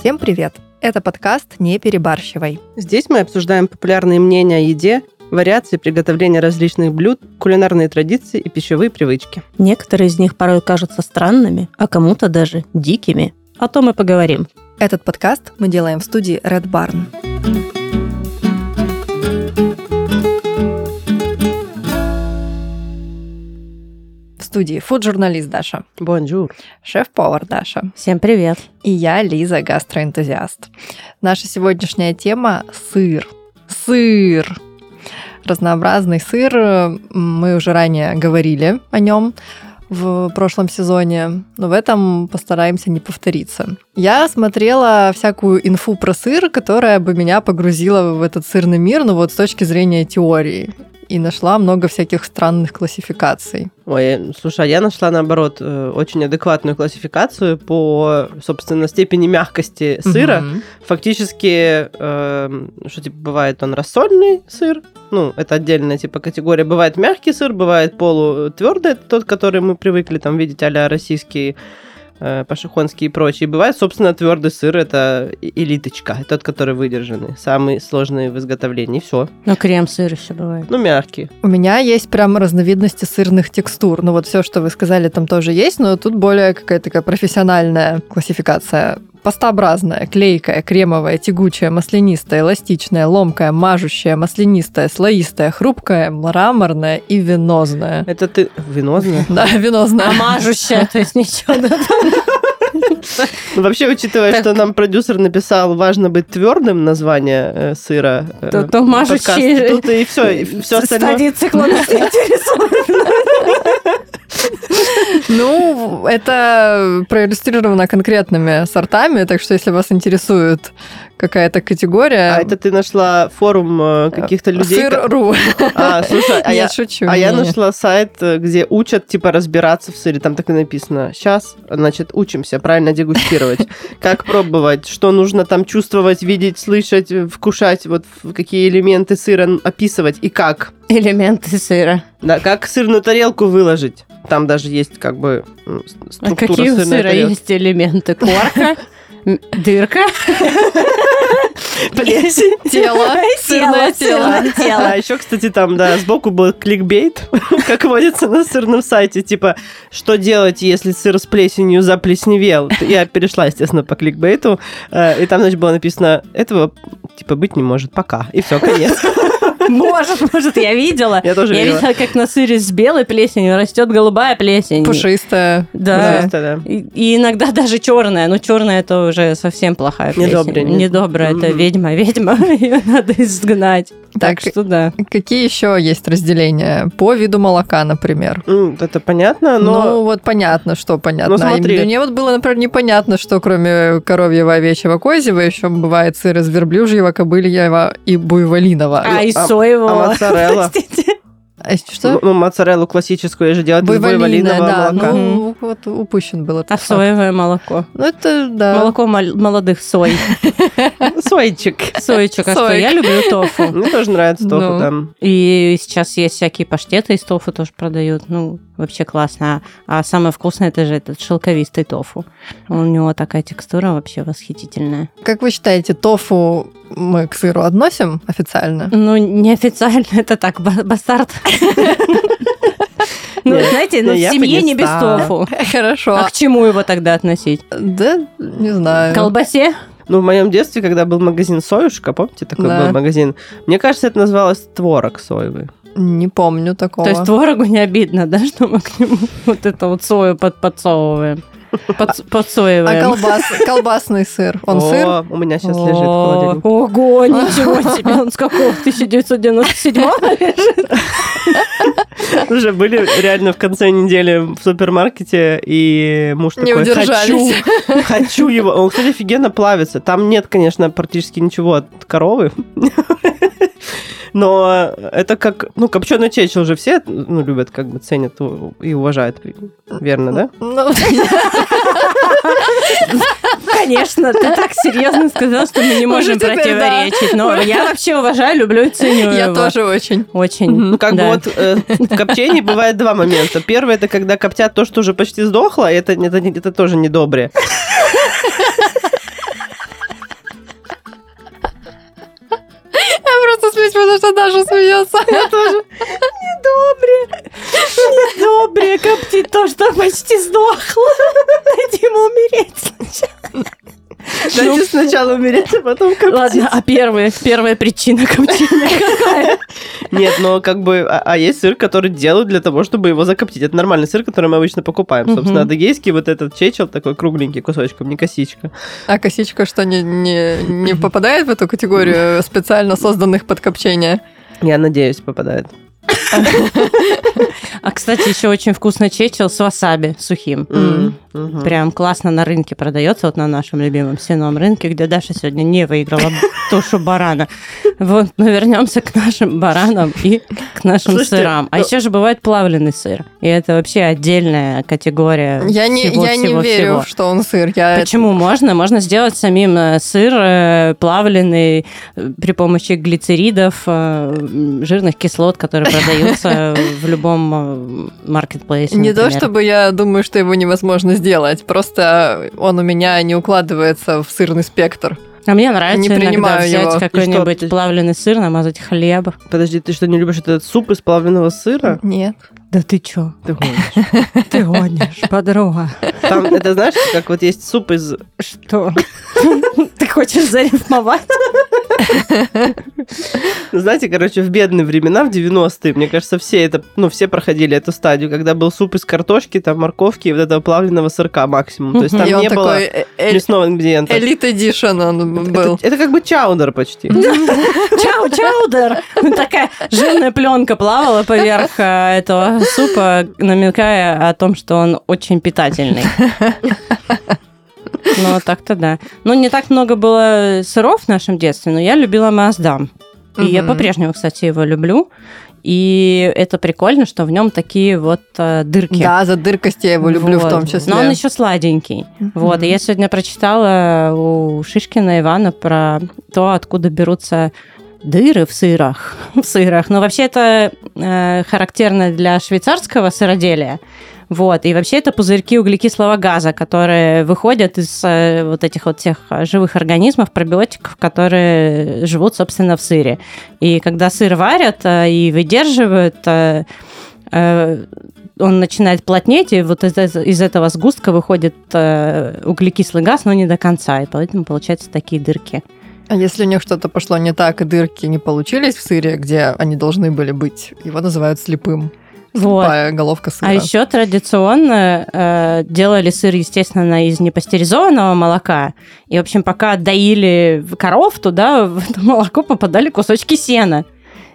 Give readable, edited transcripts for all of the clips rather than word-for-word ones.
Всем привет! Это подкаст «Не перебарщивай». Здесь мы обсуждаем популярные мнения о еде, вариации приготовления различных блюд, кулинарные традиции и пищевые привычки. Некоторые из них порой кажутся странными, а кому-то даже дикими. О том и поговорим. Этот подкаст мы делаем в студии Red Barn. В студии фуд-журналист Даша. Бонжур. Шеф-повар Даша. Всем привет. И я, Лиза, гастроэнтузиаст. Наша сегодняшняя тема – сыр. Сыр. Разнообразный сыр. Мы уже ранее говорили о нем в прошлом сезоне, но в этом постараемся не повториться. Я смотрела всякую инфу про сыр, которая бы меня погрузила в этот сырный мир, но вот с точки зрения теории. И нашла много всяких странных классификаций. Ой, слушай, я нашла, наоборот, очень адекватную классификацию по, собственно, степени мягкости сыра. Фактически, что типа бывает он рассольный сыр, ну, это отдельная типа категория. Бывает мягкий сыр, бывает полутвердый, это тот, который мы привыкли там видеть а-ля российский, пашихонский и прочие. Бывает, собственно, твердый сыр, это элиточка, тот, который выдержанный, самый сложный в изготовлении, все. Но крем-сыр еще бывает. Ну, мягкий. У меня есть прям разновидности сырных текстур. Ну, вот все, что вы сказали, там тоже есть, но тут более какая-то такая профессиональная классификация. Пастообразная, клейкая, кремовая, тягучая, маслянистая, эластичная, ломкая, мажущая, маслянистая, слоистая, хрупкая, мраморная и венозная. Это ты... Венозная? Да, венозная. А мажущая, то есть ничего. Ну, вообще, учитывая, что нам продюсер написал, важно быть твердым название сыра. То мажущий. Тут и все остальное. Стадии циклона Ну, это проиллюстрировано конкретными сортами, так что если вас интересует какая-то категория... А это ты нашла форум каких-то людей? Сыр.ру. Слушай, я шучу. Я нашла сайт, где учат, типа, разбираться в сыре. Там так и написано. Сейчас, значит, учимся правильно дегустировать. Как пробовать, что нужно там чувствовать, видеть, слышать, вкушать, вот какие элементы сыра описывать и как. Элементы сыра. Да, как сырную тарелку выложить. Там даже есть как бы структура. А какие у сыра есть элементы? Корка? Дырка? Плесень. Тело. Сырное тело. А еще, кстати, там, да, сбоку был кликбейт, как водится на сырном сайте, типа, что делать, если сыр с плесенью заплесневел. Я перешла, естественно, по кликбейту, и там, значит, было написано, этого, типа, быть не может, пока. И все, конец. Может, я видела. Я тоже видела. Я видела, как на сыре с белой плесенью растет голубая плесень. Пушистая. Да. Пушистая, да. И иногда даже черная. Но черная это уже совсем плохая плесень. Недобрая. Это ведьма. Ее надо изгнать. Так что да. Какие еще есть разделения? По виду молока, например. Это понятно, но... Ну, вот понятно, что понятно. Ну, смотри. Мне вот было, например, непонятно, что кроме коровьего, овечьего, козьего еще бывает сыр из верблюжьего, кобыльего и буйволиного. И соевого. А моцарелла? Что? Ну, моцареллу классическую же делают из буйволиного да, молока. Ну, вот упущен был этот факт. Соевое молоко. Ну, это, да. Молоко молодых сой. Сойчик. Соечек. А что, я люблю тофу. Мне тоже нравится тофу там. И сейчас есть всякие паштеты из тофу тоже продают. Ну, вообще классно. А самое вкусное это же этот шелковистый тофу. У него такая текстура вообще восхитительная. Как вы считаете, тофу мы к сыру относим официально? Ну, неофициально, это так, бастард. Ну, знаете, в семье не без тофу. Хорошо. А к чему его тогда относить? Да, не знаю. К колбасе? Ну, в моем детстве, когда был магазин «Союшка», помните, такой был магазин, мне кажется, это называлось творог соевый. Не помню такого. То есть творогу не обидно, да, что мы к нему вот это вот сою подсовываем? Подсоеваем. А колбасный сыр? Он сыр? У меня сейчас лежит в холодильнике. Ого, ничего себе! Он с какого? 1997-го лежит? Уже были реально в конце недели в супермаркете, и муж не такой, удержались. хочу его. Он, кстати, офигенно плавится. Там нет, конечно, практически ничего от коровы. Но это как, ну, копченый чечил уже все, ну, любят, как бы ценят и уважают. Верно, да? Конечно, ты так серьезно сказал, что мы не можем противоречить. Но я вообще уважаю, люблю и ценю его. Я тоже очень. Очень. Ну, как бы вот в копчении бывает два момента. Первый, это когда коптят то, что уже почти сдохло, и это тоже недоброе. смеется. Я тоже. Недобре коптить то, что почти сдохло. Дайте ему умереть сначала. Дайте сначала умереть, а потом коптить. Ладно, а первая причина коптения какая? Нет, но как бы... А есть сыр, который делают для того, чтобы его закоптить. Это нормальный сыр, который мы обычно покупаем. Собственно, адыгейский вот этот чечил такой кругленький кусочком, не косичка. А косичка что, не попадает в эту категорию специально созданных под копчение? Я надеюсь, попадает. А, кстати, еще очень вкусно чечил с васаби сухим. Прям классно на рынке продается, вот на нашем любимом сеном рынке, где Даша сегодня не выиграла тушу барана. Вот, но вернемся к нашим баранам и к нашим сырам. А еще же бывает плавленый сыр. И это вообще отдельная категория. Я не верю, что он сыр. Почему? Можно сделать самим сыр плавленый при помощи глицеридов, жирных кислот, которые продаются в любом маркетплейсе. Не то, чтобы я думаю, что его невозможно сделать, просто он у меня не укладывается в сырный спектр. А мне нравится не иногда взять его. какой-нибудь плавленый сыр, намазать хлеб. Подожди, ты что, не любишь этот суп из плавленного сыра? Нет. Да ты чё? Ты гонишь. Ты гонишь, подруга. Там, это знаешь, как вот есть суп из... Что? Ты хочешь зарифмовать? Знаете, короче, в бедные времена, в 90-е, мне кажется, все проходили эту стадию, когда был суп из картошки, там, морковки и вот этого плавленного сырка максимум. То есть там не было мясного ингредиента. Элит Эдишн он был. Это как бы чаудер почти. Чаудер! Такая жирная пленка плавала поверх этого супа, намекая о том, что он очень питательный. Ну, так-то да. Ну, не так много было сыров в нашем детстве, но я любила Маасдам. И я по-прежнему, кстати, его люблю. И это прикольно, что в нем такие вот дырки. Да, за дыркость я его люблю в том числе. Но он еще сладенький. Вот. И я сегодня прочитала у Шишкина Ивана про то, откуда берутся дыры в сырах. Но вообще это характерно для швейцарского сыроделия. Вот. И вообще это пузырьки углекислого газа, которые выходят из вот этих вот всех живых организмов, пробиотиков, которые живут, собственно, в сыре. И когда сыр варят и выдерживают, он начинает плотнеть, и вот из этого сгустка выходит углекислый газ, но не до конца, и поэтому получаются такие дырки. А если у них что-то пошло не так, и дырки не получились в сыре, где они должны были быть, его называют слепым. Слепая головка сыра. А еще традиционно делали сыр, естественно, из непастеризованного молока. И, в общем, пока доили коров, туда в это молоко попадали кусочки сена.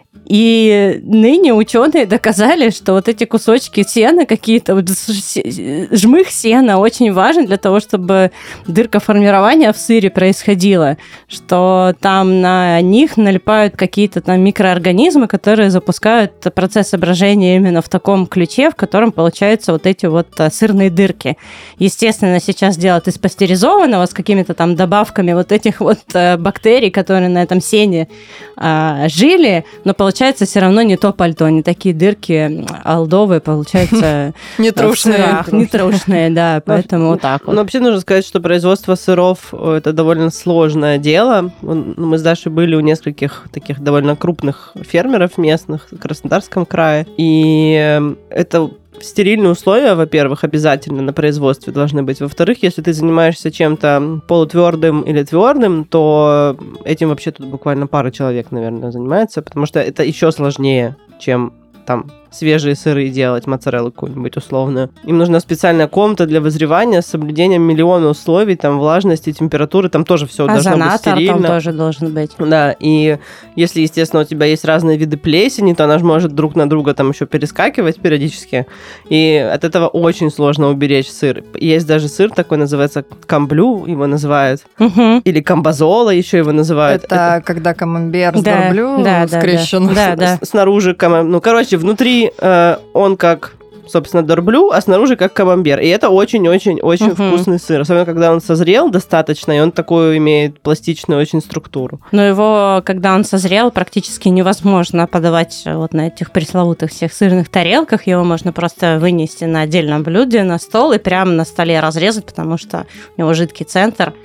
И ныне ученые доказали, что вот эти кусочки сена, какие-то вот жмых сена очень важен для того, чтобы дырка формирования в сыре происходила, что там на них налипают какие-то там микроорганизмы, которые запускают процесс брожения именно в таком ключе, в котором получаются вот эти вот сырные дырки. Естественно, сейчас делают из пастеризованного с какими-то там добавками вот этих вот бактерий, которые на этом сене жили, но получается все равно не то пальто, не такие дырки алдовые, получаются нетрушные, да, поэтому вот так вот. Ну, вообще нужно сказать, что производство сыров – это довольно сложное дело. Мы с Дашей были у нескольких таких довольно крупных фермеров местных в Краснодарском крае, и это стерильные условия, во-первых, обязательно на производстве должны быть. Во-вторых, если ты занимаешься чем-то полутвердым или твердым, то этим вообще тут буквально пара человек, наверное, занимается, потому что это еще сложнее, чем там свежие сыры делать, моцареллу какую-нибудь условную. Им нужна специальная комната для вызревания с соблюдением миллиона условий, там влажности, температуры, там тоже все должно быть стерильно. Там тоже должен быть. Да, и если, естественно, у тебя есть разные виды плесени, то она же может друг на друга там еще перескакивать периодически, и от этого очень сложно уберечь сыр. Есть даже сыр такой, называется камблю, его называют, или камбазола еще его называют. Это когда камамбер с дорблю скрещен. Да. Снаружи, внутри он как, собственно, дорблю, а снаружи как камамбер. И это очень-очень-очень вкусный сыр. Особенно, когда он созрел достаточно, и он такую имеет пластичную очень структуру. Но его, когда он созрел, практически невозможно подавать вот на этих пресловутых всех сырных тарелках. Его можно просто вынести на отдельном блюде на стол и прямо на столе разрезать, потому что у него жидкий центр.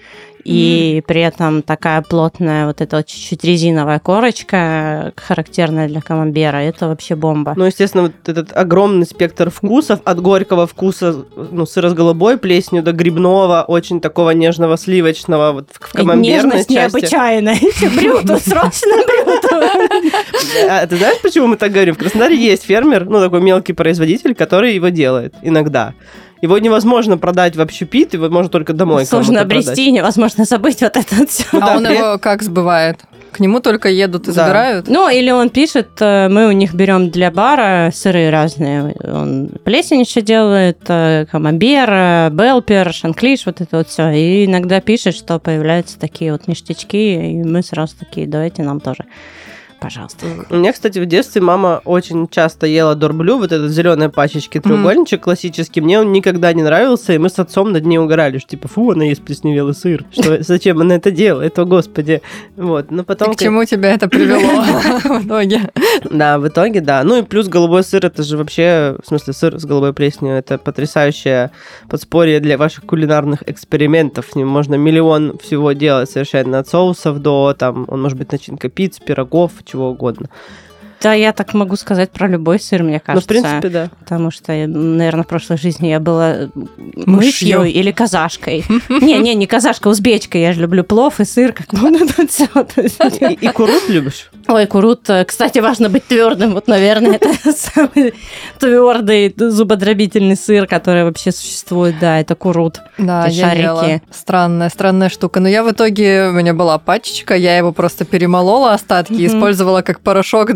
и при этом такая плотная вот эта вот чуть-чуть резиновая корочка, характерная для камамбера, это вообще бомба. Ну, естественно, вот этот огромный спектр вкусов, от горького вкуса, сыра с голубой плесенью до грибного, очень такого нежного, сливочного, вот в камамберной части. Нежность необычайная. Брюту, срочно брюту. Ты знаешь, почему мы так говорим? В Краснодаре есть фермер, такой мелкий производитель, который его делает иногда. Его невозможно продать в общепит, его можно только домой сложно обрести, невозможно забыть вот это все. А он его как сбывает? К нему только едут и забирают? Ну, или он пишет, мы у них берем для бара сыры разные. Он плесень еще делает, камамбер, белпер, шанклиш, вот это вот все. И иногда пишет, что появляются такие вот ништячки, и мы сразу такие, давайте нам тоже. Пожалуйста. У меня, кстати, в детстве мама очень часто ела дорблю, вот этот зеленой пачечки треугольничек классический. Мне он никогда не нравился, и мы с отцом над ней угорали, что типа, фу, она ест плесневелый сыр. Зачем она это делает? О, господи. Вот. Но потом... К чему тебя это привело в итоге? Да, в итоге, да. Ну и плюс голубой сыр, это же вообще, в смысле, сыр с голубой плесенью, это потрясающее подспорье для ваших кулинарных экспериментов. С ним можно миллион всего делать совершенно, от соусов до, там, он может быть начинка пиц, пирогов, чего угодно. Да, я так могу сказать про любой сыр, мне кажется. Ну, в принципе, да. Потому что, наверное, в прошлой жизни я была мышью или казашкой. Не казашка, узбечка. Я же люблю плов и сыр, как можно тут все. И курут любишь? Ой, курут, кстати, важно быть твердым. Вот, наверное, это самый твердый зубодробительный сыр, который вообще существует. Да, это курут. Да, я ела. Странная штука. Но я в итоге, у меня была пачечка, я его просто перемолола остатки и использовала как порошок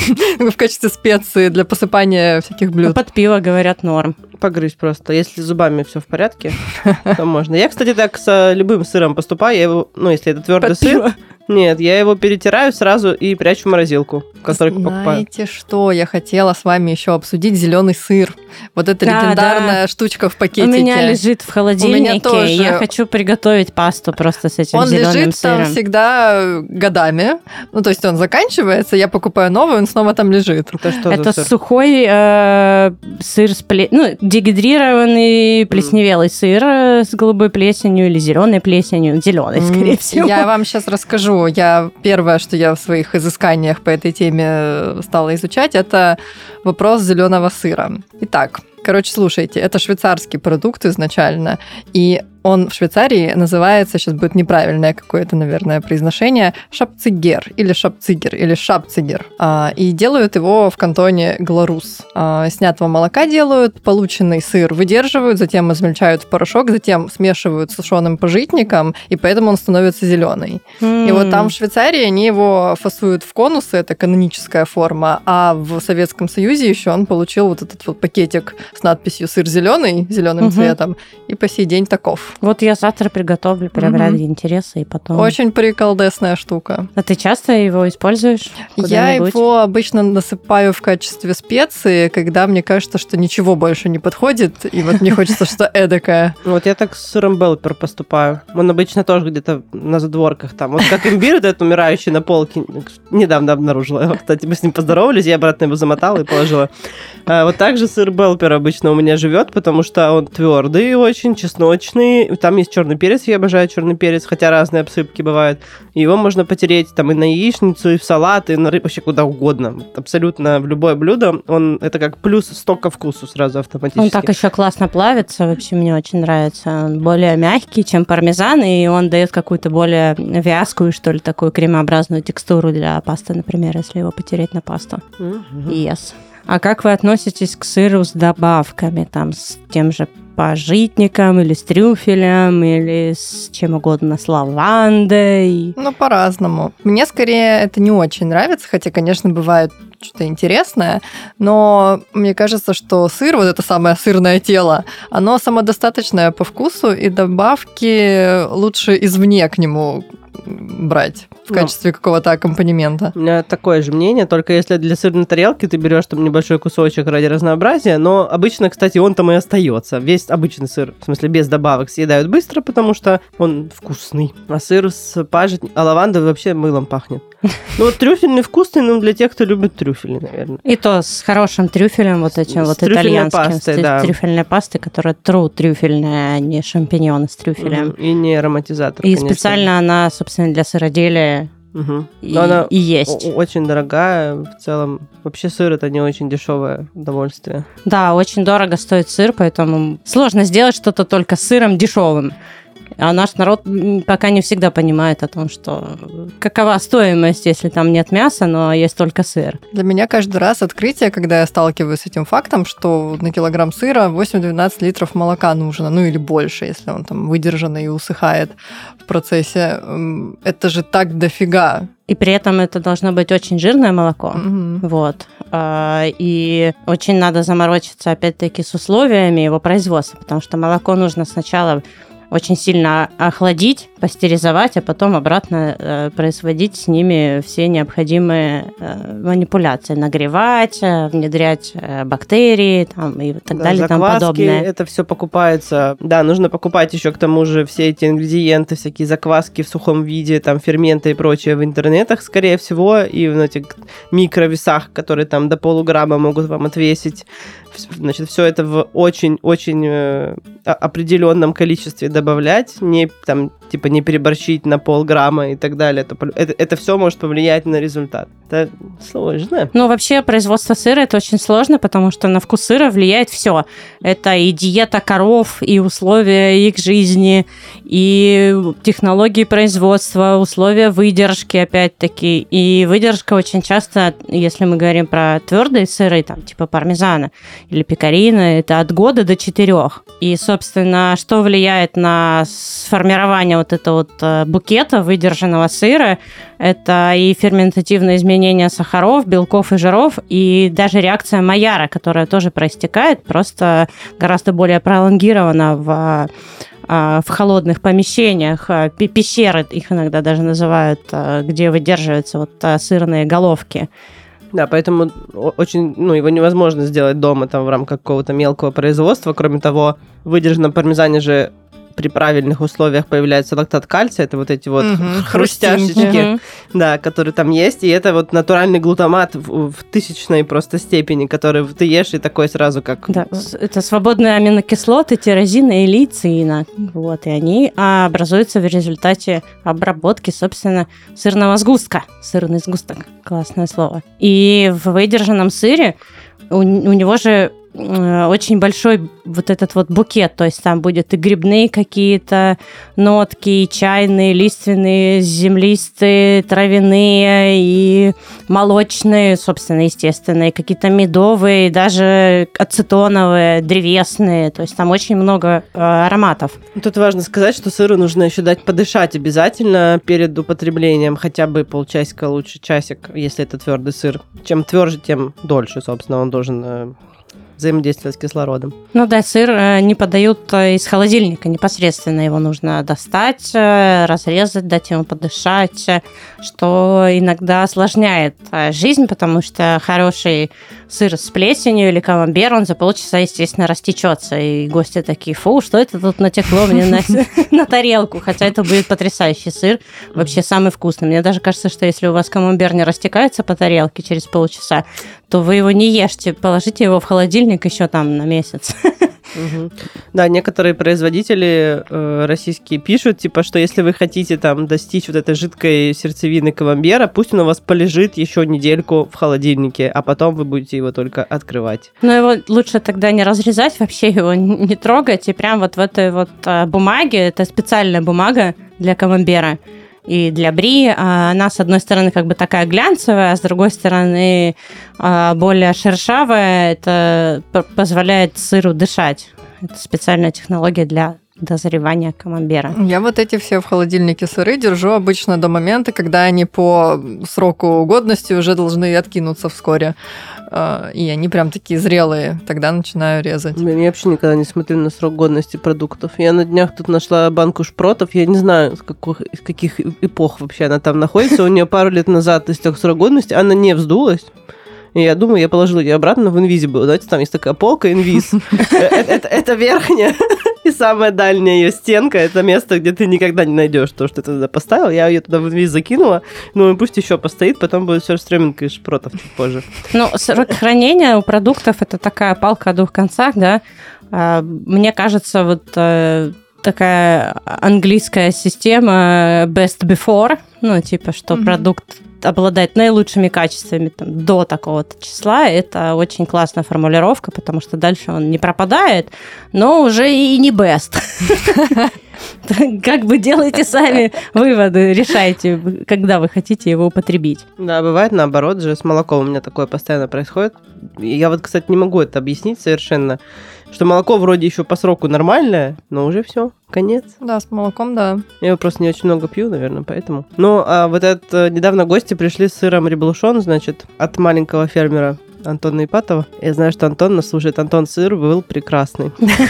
в качестве специи для посыпания всяких блюд. Под пиво, говорят, норм. Погрызть просто. Если с зубами все в порядке, то можно. Я, кстати, так с любым сыром поступаю. Я его, если это твердый сыр, нет, я его перетираю сразу и прячу в морозилку, который покупаю. Знаете что? Я хотела с вами еще обсудить зеленый сыр. Вот эта легендарная штучка в пакетике. У меня лежит в холодильнике. У меня тоже. Я хочу приготовить пасту просто с этим зеленым сыром. Он лежит там всегда годами. То есть он заканчивается, я покупаю новый, он снова там лежит. Это сухой сыр с дегидрированный плесневелый сыр с голубой плесенью или зеленой плесенью. Зеленой, скорее всего. Я вам сейчас расскажу. Первое, что я в своих изысканиях по этой теме стала изучать, это вопрос зеленого сыра. Итак, слушайте, это швейцарский продукт изначально, и он в Швейцарии называется, сейчас будет неправильное какое-то, наверное, произношение, шапцигер или шапцигер или шапцигер. И делают его в кантоне Гларус. Снятого молока делают, полученный сыр выдерживают, затем измельчают в порошок, затем смешивают с сушеным пожитником, и поэтому он становится зеленый. И вот там в Швейцарии они его фасуют в конусы, это каноническая форма, а в Советском Союзе еще он получил вот этот вот пакетик с надписью «Сыр зеленый», зеленым цветом, и по сей день таков. Вот я завтра приготовлю прям ради интереса, и потом... Очень приколдесная штука. А ты часто его используешь? Я его обычно насыпаю в качестве специи, когда мне кажется, что ничего больше не подходит, и вот мне хочется что-то эдакое. Вот я так с сыром Белпер поступаю. Он обычно тоже где-то на задворках там. Вот как имбирь этот умирающий на полке. Недавно обнаружила. Кстати, мы с ним поздоровались, я обратно его замотала и положила. Вот так же сыр Белпер обычно у меня живет, потому что он твердый очень, чесночный. Там есть черный перец, я обожаю черный перец, хотя разные обсыпки бывают. Его можно потереть там и на яичницу, и в салат, и на рыбу, вообще куда угодно. Абсолютно в любое блюдо. Это как плюс 100 ко вкусу сразу автоматически. Он так еще классно плавится, вообще мне очень нравится. Он более мягкий, чем пармезан, и он дает какую-то более вязкую, что ли, такую кремообразную текстуру для пасты, например, если его потереть на пасту. Yes. А как вы относитесь к сыру с добавками, там, с тем же пажитником, или с трюфелем, или с чем угодно, с лавандой? По-разному. Мне скорее это не очень нравится, хотя, конечно, бывает что-то интересное, но мне кажется, что сыр, вот это самое сырное тело, оно самодостаточное по вкусу, и добавки лучше извне к нему брать. в качестве какого-то аккомпанемента. У меня такое же мнение, только если для сырной тарелки ты берешь там небольшой кусочек ради разнообразия, но обычно, кстати, он там и остается. Весь обычный сыр, в смысле без добавок, съедают быстро, потому что он вкусный. А сыр с пажитником, а лаванда вообще мылом пахнет. Ну вот трюфельный вкусный, но для тех, кто любит трюфели, наверное. И то с хорошим трюфелем, вот этим вот трюфельной итальянским. пастой, да. Трюфельной пастой, которая трюфельная, а не шампиньоны с трюфелем. И не ароматизатор, И конечно. специально она, собственно, для сыроделия она и есть. Очень дорогая в целом. Вообще сыр это не очень дешевое удовольствие. Да, очень дорого стоит сыр, поэтому сложно сделать что-то только с сыром дешевым. А наш народ пока не всегда понимает о том, что какова стоимость, если там нет мяса, но есть только сыр. Для меня каждый раз открытие, когда я сталкиваюсь с этим фактом, что на килограмм сыра 8-12 литров молока нужно, ну или больше, если он там выдержанный и усыхает в процессе. Это же так дофига. И при этом это должно быть очень жирное молоко. Угу. Вот. И очень надо заморочиться, опять-таки, с условиями его производства, потому что молоко нужно сначала очень сильно охладить, пастеризовать, а потом обратно производить с ними все необходимые манипуляции. Нагревать, внедрять бактерии там, и так далее и тому подобное. Это все покупается. Да, нужно покупать еще к тому же все эти ингредиенты, всякие закваски в сухом виде, там ферменты и прочее в интернетах, скорее всего, и в этих микровесах, которые там до полуграмма могут вам отвесить. Значит, все это в очень-очень определенном количестве добавлять, не там типа не переборщить на полграмма и так далее. Это все может повлиять на результат. Это сложно. Ну, вообще, производство сыра это очень сложно, потому что на вкус сыра влияет все. Это и диета коров, и условия их жизни, и технологии производства, условия выдержки, опять-таки. И выдержка очень часто, если мы говорим про твердые сыры, там, типа пармезана или пекарина, это от года до 4. И, собственно, что влияет на сформирование вот этого вот букета выдержанного сыра, это и ферментативные изменения сахаров, белков и жиров, и даже реакция Майяра, которая тоже проистекает, просто гораздо более пролонгирована в холодных помещениях, пещеры их иногда даже называют, где выдерживаются вот сырные головки. Да, поэтому очень, его невозможно сделать дома там в рамках какого-то мелкого производства. Кроме того, в выдержанном пармезане же при правильных условиях появляется лактат кальция, это вот эти вот хрустяшечки, да, которые там есть, и это вот натуральный глутамат в тысячной просто степени, который ты ешь, и такой сразу как... Да, это свободные аминокислоты, тирозина и лейцина, вот, и они образуются в результате обработки, собственно, сырного сгустка, сырный сгусток, классное слово. И в выдержанном сыре у него же очень большой вот этот вот букет, то есть там будет и грибные какие-то нотки, и чайные, лиственные, землистые, травяные, и молочные, собственно, естественные, какие-то медовые, даже ацетоновые, древесные, то есть там очень много ароматов. Тут важно сказать, что сыру нужно еще дать подышать обязательно перед употреблением, хотя бы полчасика, лучше часик, если это твердый сыр. Чем тверже, тем дольше, собственно, он должен взаимодействовать с кислородом. Ну да, сыр не подают из холодильника, непосредственно его нужно достать, разрезать, дать ему подышать, что иногда осложняет жизнь, потому что хороший сыр с плесенью или камамбер, он за полчаса, естественно, растечется, и гости такие: фу, что это тут натекло мне на тарелку, хотя это будет потрясающий сыр, вообще самый вкусный. Мне даже кажется, что если у вас камамбер не растекается по тарелке через полчаса, то вы его не ешьте, положите его в холодильник еще там на месяц. Да, некоторые производители российские пишут, типа, что если вы хотите там достичь вот этой жидкой сердцевины камамбера, пусть он у вас полежит еще недельку в холодильнике, а потом вы будете его только открывать. Но его лучше тогда не разрезать, вообще его не трогать, и прям вот в этой вот бумаге, это специальная бумага для камамбера и для бри, она, с одной стороны, как бы такая глянцевая, а с другой стороны, более шершавая. Это позволяет сыру дышать. Это специальная технология для дозревания камамбера. Я вот эти все в холодильнике сыры держу обычно до момента, когда они по сроку годности уже должны откинуться вскоре. И они прям такие зрелые. Тогда начинаю резать. Я вообще никогда не смотрела на срок годности продуктов. Я на днях тут нашла банку шпротов. Я не знаю, из каких эпох вообще она там находится. У нее пару лет назад истек срок годности. Она не вздулась. И я думаю, я положила ее обратно в Invisible. Знаете, там есть такая полка Invis. Это верхняя и самая дальняя ее стенка. Это место, где ты никогда не найдешь то, что ты туда поставил. Я ее туда в Invis закинула. Ну, и пусть еще постоит, потом будет сюрстреминг из шпротов чуть позже. Ну, срок хранения у продуктов – это такая палка о двух концах, да. Мне кажется, вот такая английская система best before, ну, типа, что продукт обладает наилучшими качествами там, до такого-то числа, это очень классная формулировка, потому что дальше он не пропадает, но уже и не best. Как бы делайте сами выводы, решайте, когда вы хотите его употребить. Да, бывает наоборот же, с молоком у меня такое постоянно происходит. Я вот, кстати, не могу это объяснить совершенно, что молоко вроде еще по сроку нормальное, но уже все, конец. Да, с молоком, да. Я его просто не очень много пью, наверное, поэтому. Ну, а вот недавно гости пришли с сыром Реблушон, значит, от маленького фермера Антона Ипатова. Я знаю, что Антон нас слушает. Антон, сыр был прекрасный.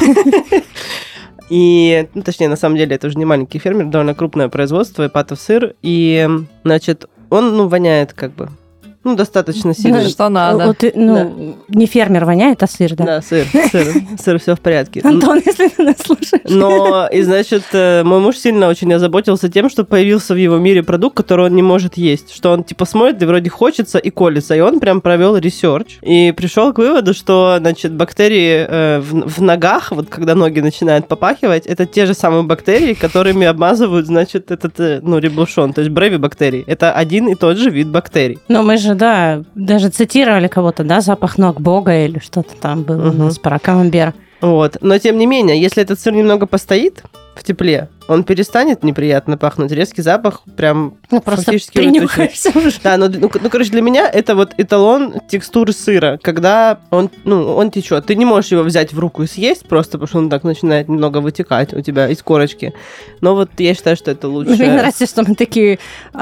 И, ну, точнее, на самом деле, это уже не маленький фермер, довольно крупное производство, Ипатов сыр. И, значит, он, ну, воняет как бы. Ну, достаточно сильно. Что надо. Не фермер воняет, а сыр, да? Да, сыр, все в порядке. Антон, если ты нас слушаешь. Но, и, значит, мой муж сильно очень озаботился тем, что появился в его мире продукт, который он не может есть. Что он, типа, смотрит, и вроде хочется, и колется. И он прям провел ресерч. И пришел к выводу, что, значит, бактерии в ногах, вот когда ноги начинают попахивать, это те же самые бактерии, которыми обмазывают, значит, этот, реблушон. То есть брэвибактерии. Это один и тот же вид бактерий. Но мы же, да, даже цитировали кого-то, да, запах ног Бога или что-то там было у нас про камамбер. Вот. Но, тем не менее, если этот сыр немного постоит в тепле, он перестанет неприятно пахнуть. Резкий запах прям фактически принюхаешься уже. Да, короче, для меня это вот эталон текстуры сыра, когда он течет. Ты не можешь его взять в руку и съесть, просто потому что он так начинает немного вытекать у тебя из корочки. Но вот я считаю, что это лучше. Мне нравится, что мы такие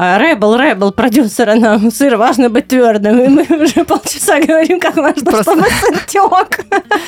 рэбл, продюсера нам сыр важно быть твердым, и мы уже полчаса говорим, как важно, чтобы сыр тек.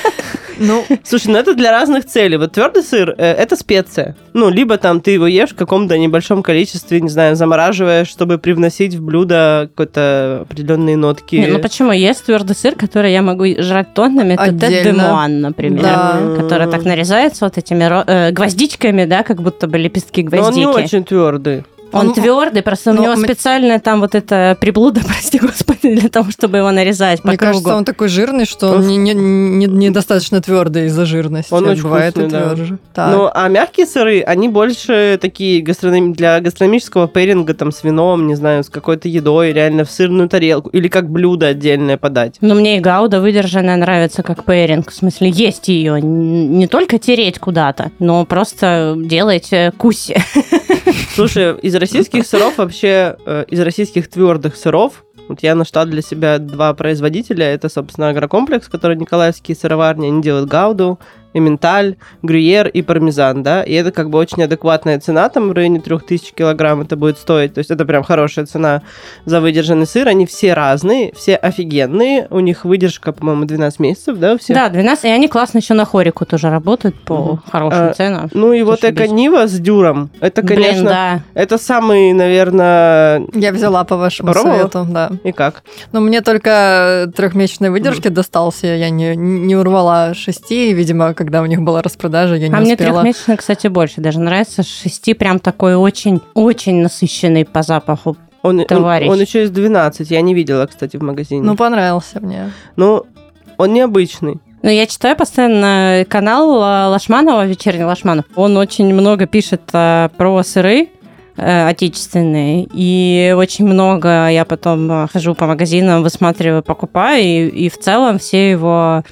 Ну, слушай, это для разных целей. Вот твердый сыр – это специя. Ну, либо там ты его ешь в каком-то небольшом количестве, не знаю, замораживаешь, чтобы привносить в блюдо какие-то определенные нотки. Ну почему? Есть твердый сыр, который я могу жрать тоннами. Это Tête de Moine, например, который так нарезается вот этими гвоздичками, да, как будто бы лепестки гвоздики. Но он не очень твердый. Он твердый, просто у него специально там вот это приблуда, прости господи, для того, чтобы его нарезать по кругу. Мне кажется, он такой жирный, что он недостаточно твердый из-за жирности. Он очень бывает вкусный, и тверже. Да. Ну, а мягкие сыры, они больше такие для гастрономического пейринга, там, с вином, не знаю, с какой-то едой, реально в сырную тарелку, или как блюдо отдельное подать. Ну, мне и гауда выдержанная нравится как пейринг, в смысле, есть ее, не только тереть куда-то, но просто делать куси. Слушай, из российских сыров вообще, из российских твердых сыров, вот я нашла для себя 2 производителя. Это, собственно, агрокомплекс, который николаевские сыроварни, они делают гауду, эмменталь, грюйер и пармезан, да, и это как бы очень адекватная цена, там в районе 3000 килограмм это будет стоить, то есть это прям хорошая цена за выдержанный сыр, они все разные, все офигенные, у них выдержка, по-моему, 12 месяцев, да, у всех? Да, 12, и они классно еще на хорику тоже работают по хорошим ценам. Ну и вот эко-нива с дюром, это, конечно, да. Это самый, наверное... Я взяла по вашему совету, да. И как? Но мне только 3-месячной выдержки достался, я не урвала 6, видимо, когда у них была распродажа, я не успела. А мне 3-месячный, кстати, больше даже нравится. 6 прям такой очень насыщенный по запаху товарищ. Он еще из 12, я не видела, кстати, в магазине. Ну, понравился мне. Ну, он необычный. Ну, я читаю постоянно канал Лашманова, «Вечерний Лашманов». Он очень много пишет про сыры отечественные, и очень много я потом хожу по магазинам, высматриваю, покупаю, и в целом все его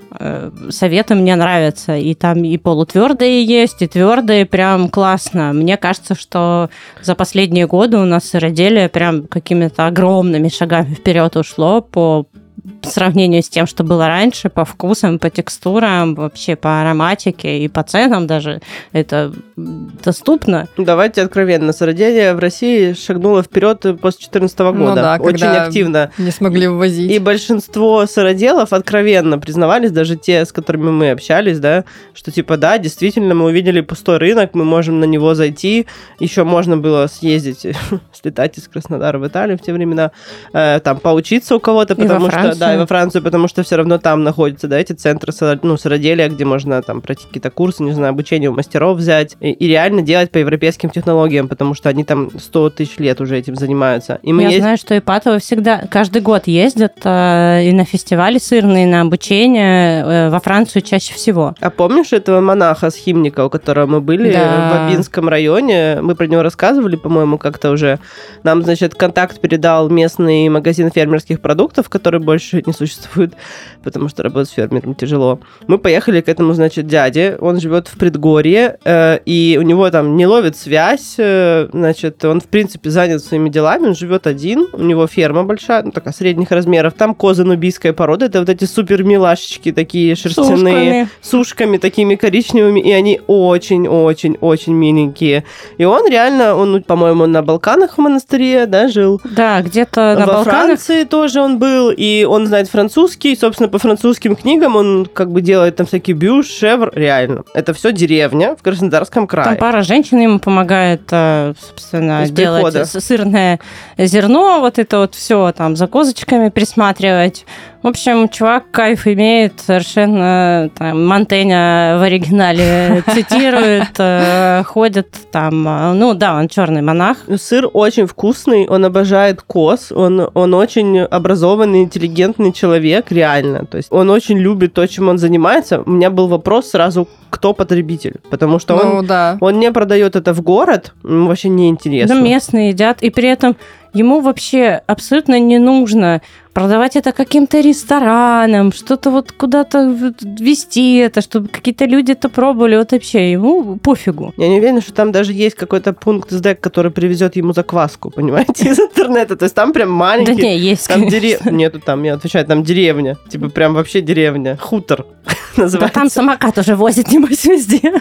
советы мне нравятся. И там и полутвердые есть, и твердые, прям классно. Мне кажется, что за последние годы у нас сыроделие прям какими-то огромными шагами вперед ушло по по сравнению с тем, что было раньше, по вкусам, по текстурам, вообще по ароматике и по ценам даже это доступно. Давайте откровенно, сыроделие в России шагнуло вперед после 2014 года. Ну да, очень активно. Не смогли ввозить. И большинство сыроделов откровенно признавались, даже те, с которыми мы общались, да, что типа, да, действительно, мы увидели пустой рынок, мы можем на него зайти, еще можно было съездить, слетать из Краснодара в Италию в те времена, там, поучиться у кого-то, потому что, да, и во Францию, потому что все равно там находятся, да, эти центры, ну, сыроделия, где можно там пройти какие-то курсы, не знаю, обучение у мастеров взять и реально делать по европейским технологиям, потому что они там 100 тысяч лет уже этим занимаются. И Я знаю, что Ипатово всегда, каждый год ездят и на фестивали сырные, и на обучение во Францию чаще всего. А помнишь этого монаха-схимника, у которого мы были в Абинском районе? Мы про него рассказывали, по-моему, как-то уже. Нам, значит, контакт передал местный магазин фермерских продуктов, который больше не существует, потому что работать с фермером тяжело. Мы поехали к этому, значит, дяде. Он живет в предгорье, и у него там не ловит связь. Значит, он, в принципе, занят своими делами. Он живет один. У него ферма большая, ну, такая средних размеров. Там козы нубийской породы. Это вот эти супер-милашечки такие шерстяные. С ушками такими коричневыми. И они очень-очень-очень миленькие. И он реально, он, по-моему, на Балканах в монастыре, да, жил. Да, где-то на Балканах. Во Франции тоже он был. И он знает французский. И, собственно, по французским книгам он как бы делает там всякие бюш, шевр. Реально. Это все деревня в Краснодарском крае. Там пара женщин ему помогает, собственно, делать сырное зерно, вот это вот все там за козочками присматривать. В общем, чувак кайф имеет, совершенно там Монтэня в оригинале цитирует, ходит там, ну да, он черный монах. Сыр очень вкусный, он обожает коз, он очень образованный, интеллигентный человек, реально. То есть он очень любит то, чем он занимается. У меня был вопрос сразу, кто потребитель, потому что он не продает это в город, ему вообще не интересно. Да, местные едят, и при этом ему вообще абсолютно не нужно продавать это каким-то ресторанам, что-то вот куда-то везти это, чтобы какие-то люди это пробовали. Вот вообще ему пофигу. Я не уверена, что там даже есть какой-то пункт СДЭК, который привезет ему закваску, понимаете, из интернета. То есть там прям маленький... Да не, есть, там Нету там, я отвечаю, там деревня. Типа прям вообще деревня. Хутор называется. Да там самокат уже возит, небось, везде.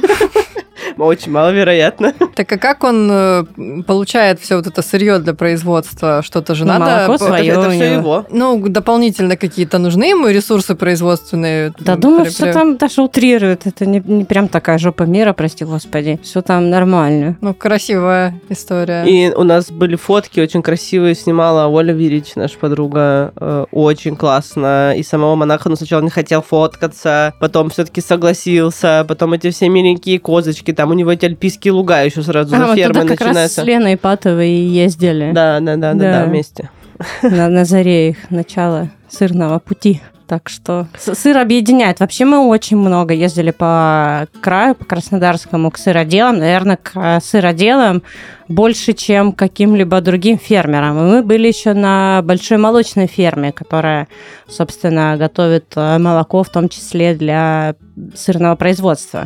Очень маловероятно. Так а как он получает все вот это сырье для производства? Что-то же надо... Молоко свое. Это все его. Ну, дополнительно какие-то нужны ему ресурсы производственные? Да, думаю, что там даже утрируют. Это не прям такая жопа мира, прости господи. Все там нормально. Ну, красивая история. И у нас были фотки очень красивые, снимала Оля Вирич, наша подруга. Очень классно. И самого монаха, он сначала не хотел фоткаться, потом все-таки согласился, потом эти все миленькие козочки, там у него эти альпийские луга еще сразу за фермой начинаются. Как раз с Леной Ипатовой и ездили. Да, вместе. На заре их начала сырного пути. Так что сыр объединяет. Вообще мы очень много ездили по краю, по Краснодарскому, к сыроделам. Наверное, к сыроделам больше, чем каким-либо другим фермерам. И мы были еще на большой молочной ферме, которая, собственно, готовит молоко, в том числе для сырного производства.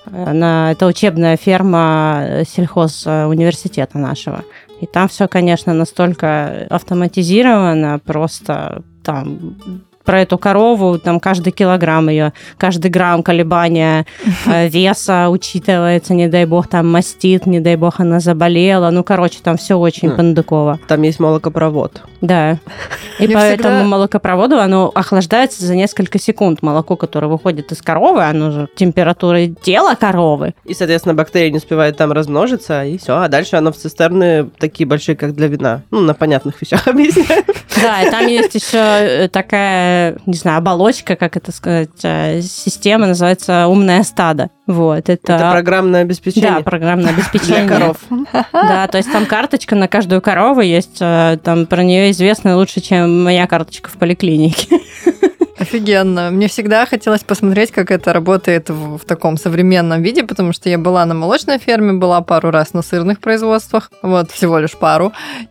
Это учебная ферма сельхозуниверситета нашего. И там все, конечно, настолько автоматизировано, просто там про эту корову, там каждый килограмм ее, каждый грамм колебания веса учитывается, не дай бог там мастит, не дай бог она заболела. Ну, короче, там все очень пандыково. Там есть молокопровод. Да. И по этому молокопроводу оно охлаждается за несколько секунд. Молоко, которое выходит из коровы, оно же температурой тела коровы. И, соответственно, бактерии не успевают там размножиться, и все. А дальше оно в цистерны такие большие, как для вина. Ну, на понятных вещах объясняю. Да, и там есть еще такая, не знаю, оболочка, как это сказать, система, называется «умное стадо». Вот, это программное обеспечение? Да, программное обеспечение. Для коров. Да, то есть там карточка на каждую корову есть, там про нее известно лучше, чем моя карточка в поликлинике. Офигенно. Мне всегда хотелось посмотреть, как это работает в таком современном виде, потому что я была на молочной ферме, была пару раз на сырных производствах, вот, всего лишь пару.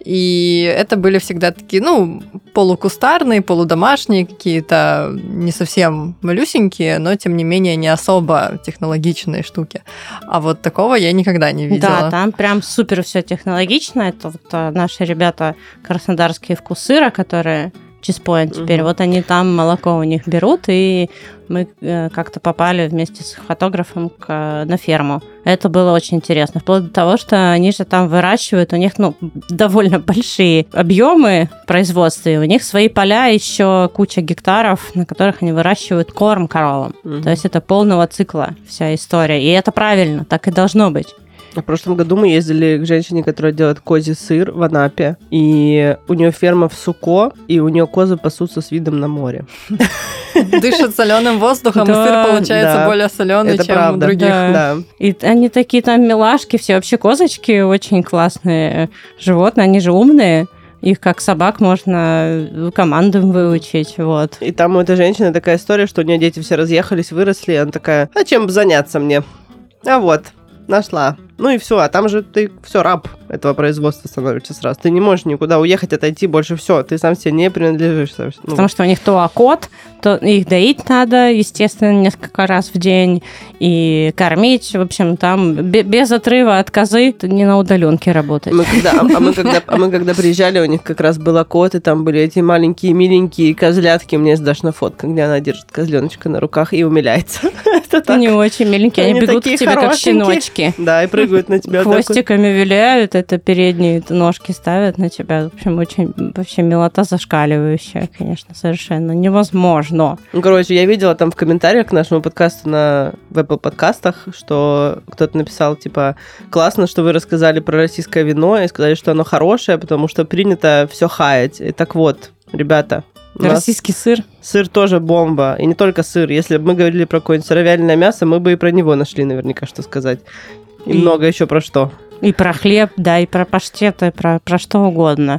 И это были всегда такие, ну, полукустарные, полудомашние, какие-то не совсем малюсенькие, но, тем не менее, не особо технологичные штуки. А вот такого я никогда не видела. Да, там прям супер все технологично. Это вот наши ребята краснодарские «Вкус сыра», которые Cheese Point теперь. Вот они там молоко у них берут, и мы как-то попали вместе с фотографом на ферму. Это было очень интересно. Вплоть до того, что они же там выращивают, у них довольно большие объемы производства, и у них свои поля, еще куча гектаров, на которых они выращивают корм коровам. То есть это полного цикла вся история. И это правильно, так и должно быть. В прошлом году мы ездили к женщине, которая делает козий сыр в Анапе, и у нее ферма в Суко, и у нее козы пасутся с видом на море. Дышат соленым воздухом, и сыр получается более соленый, чем у других. Да. И они такие там милашки, все вообще козочки очень классные животные, они же умные. Их как собак можно командам выучить, вот. И там у этой женщины такая история, что у нее дети все разъехались, выросли, и она такая: а чем бы заняться мне? А вот, нашла. Ну и все, а там же ты все раб этого производства становишься сразу. Ты не можешь никуда уехать, отойти, больше все. Ты сам себе не принадлежишь. Потому что у них то окот, то их доить надо, естественно, несколько раз в день, и кормить. В общем, там без отрыва от козы не на удаленке работать. Мы когда приезжали, у них как раз был окот, и там были эти маленькие миленькие козлятки. У меня есть даже фотка, где она держит козленочка на руках и умиляется. Это не очень миленькие, они бегут к тебе как щеночки. Да, и прыгают на тебя. Хвостиками виляют, это передние ножки ставят на тебя. В общем, очень вообще милота зашкаливающая, конечно, совершенно невозможно. Ну, короче, я видела там в комментариях к нашему подкасту в Apple подкастах, что кто-то написал, типа: классно, что вы рассказали про российское вино и сказали, что оно хорошее, потому что принято все хаять. И так вот, ребята, российский сыр. Сыр тоже бомба. И не только сыр. Если бы мы говорили про какое-нибудь сыровяленое мясо, мы бы и про него нашли наверняка, что сказать. И много еще про что. И про хлеб, да, и про паштеты, про что угодно.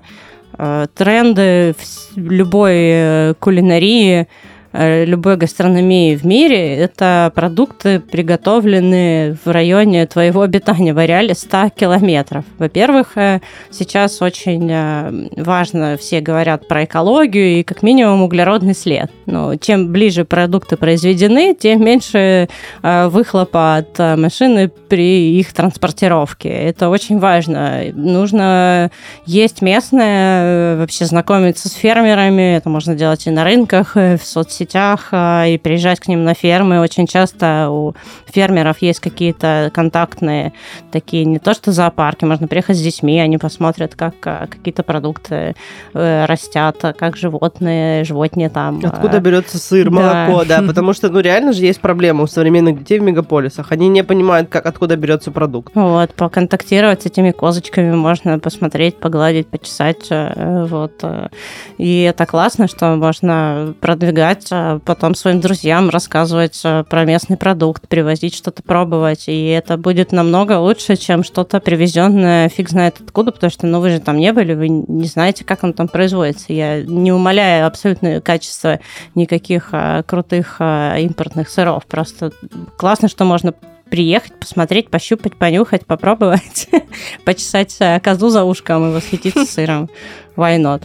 Тренды в любой кулинарии, любой гастрономии в мире – это продукты, приготовленные в районе твоего обитания, в ареале 100 километров. Во-первых, сейчас очень важно, все говорят про экологию и как минимум углеродный след. Но чем ближе продукты произведены, тем меньше выхлопа от машины при их транспортировке. Это очень важно. Нужно есть местное, вообще знакомиться с фермерами. Это можно делать и на рынках, и в соцсетях, и приезжать к ним на фермы. Очень часто у фермеров есть какие-то контактные такие, не то что зоопарки, можно приехать с детьми, они посмотрят, как какие-то продукты растят, как животные там. Откуда берется сыр, молоко, да, потому что, реально же есть проблема у современных детей в мегаполисах. Они не понимают, откуда берется продукт. Вот, поконтактировать с этими козочками можно, посмотреть, погладить, почесать, вот. И это классно, что можно продвигать потом своим друзьям, рассказывать про местный продукт, привозить что-то, пробовать, и это будет намного лучше, чем что-то привезенное фиг знает откуда, потому что, вы же там не были, вы не знаете, как он там производится. Я не умаляю абсолютно качество никаких крутых импортных сыров, просто классно, что можно приехать, посмотреть, пощупать, понюхать, попробовать, почесать козу за ушком и восхититься сыром. Why not?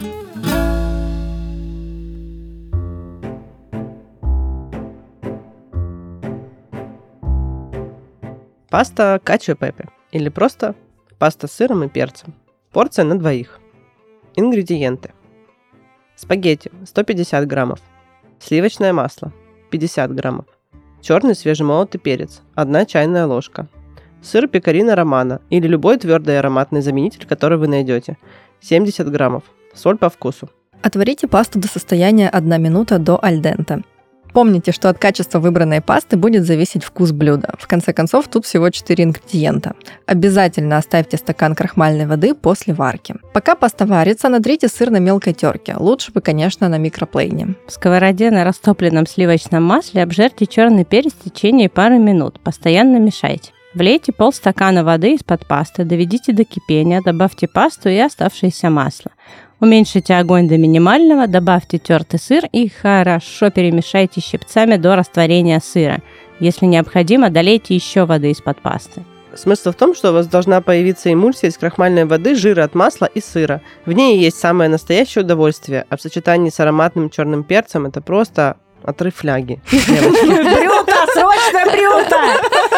Паста качо и пепе. Или просто паста с сыром и перцем. Порция на двоих. Ингредиенты. Спагетти 150 граммов. Сливочное масло 50 граммов. Черный свежемолотый перец 1 чайная ложка. Сыр пекарина романо или любой твердый ароматный заменитель, который вы найдете 70 граммов. Соль по вкусу. Отварите пасту до состояния 1 минута до аль денте. Помните, что от качества выбранной пасты будет зависеть вкус блюда. В конце концов, тут всего 4 ингредиента. Обязательно оставьте стакан крахмальной воды после варки. Пока паста варится, натрите сыр на мелкой терке. Лучше бы, конечно, на микроплейне. В сковороде на растопленном сливочном масле обжарьте черный перец в течение пары минут. Постоянно мешайте. Влейте полстакана воды из-под пасты, доведите до кипения, добавьте пасту и оставшееся масло. Уменьшите огонь до минимального, добавьте тертый сыр и хорошо перемешайте щипцами до растворения сыра. Если необходимо, долейте еще воды из-под пасты. Смысл в том, что у вас должна появиться эмульсия из крахмальной воды, жира от масла и сыра. В ней есть самое настоящее удовольствие, а в сочетании с ароматным черным перцем это просто отрыв фляги. Брюта! Срочно брюта!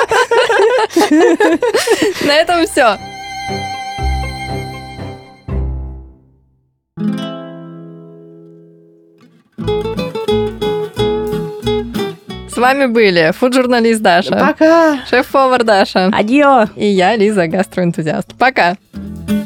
На этом все. С вами были фуд-журналист Даша. Пока! Шеф-повар Даша. Адьё! И я, Лиза, гастроэнтузиаст. Пока!